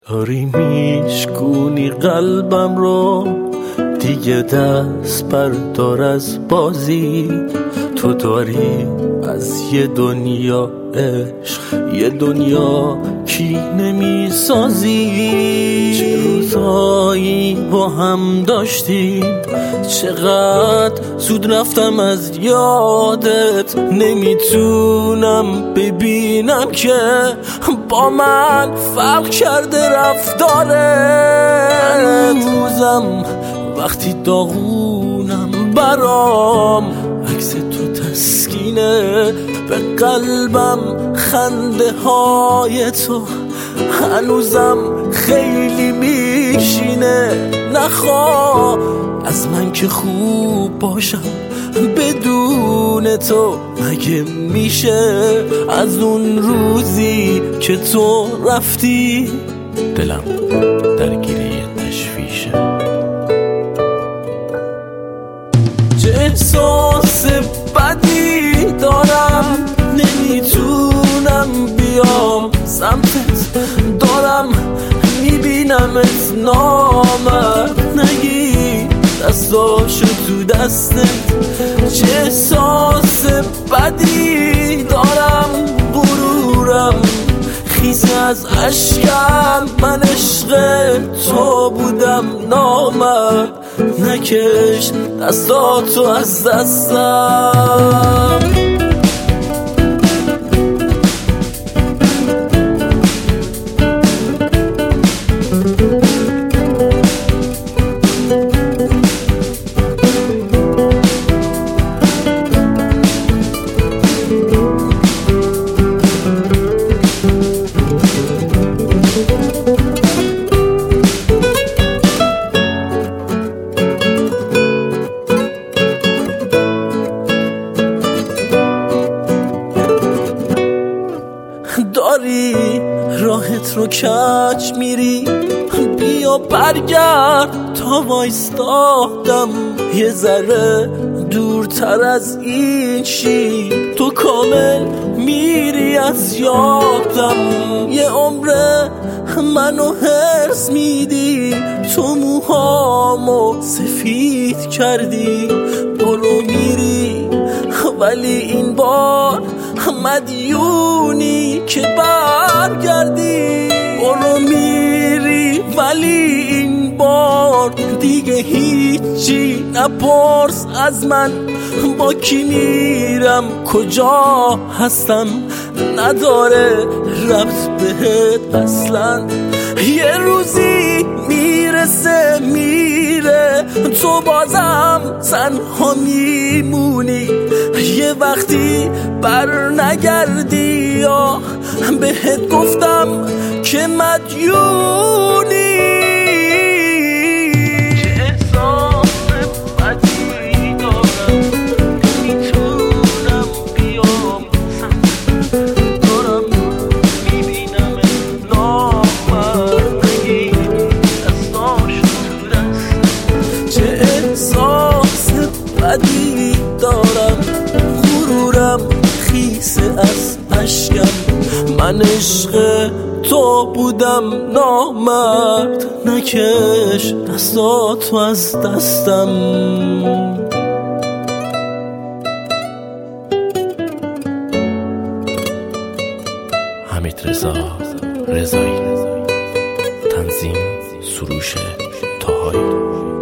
داری میشکونی قلبم رو، دیگه دست بردار از بازی. تو داری از یه دنیا عشق، یه دنیا کی نمیسازی. چه روزایی با هم داشتیم، چقدر زود رفتم از یادت. نمیتونم ببینم که با من فرق کرده رفتارت. هنوزم وقتی داغونم برام عکس تو تسکینه، به قلبم خنده های تو هنوزم خیلی میشینه. نخواه از من که خوب باشم بدون تو، مگه میشه از اون روزی که تو رفتی دلم درگیری تشویشه. چه احساس بدی دارم، نمیتونم بیام سمتت، دارم میبینمت نامرد، نگی دستاشو تو دستت. چه احساس بدی دارم، غرورم خیزه از عشقم. من عشق تو بودم نامرد، نکش دستاتو از دستم. داری راحت رو کج میری، بیا برگرد تا وایستادم یه ذره دورتر از این شی. تو کامل میری از یادم، یه عمره منو هرس میدی. تو موهامو سفید کردی، برو میری ولی این بار مدیونی که برگردی. برو میری ولی این بار دیگه هیچی نپرس از من، با کی میرم کجا هستم نداره ربط بهت اصلا. یه روزی میرسه میره، تو بازم تنها میمونی. یه وقتی بر نگردی یا بهت گفتم که مدیونی. بدی دارم، غرورم خیسه از عشقم. من عشق تو بودم نامرد، نکش دستاتو از دستم. حمیدرضا رضایی، تنظیم سروش طاهایی.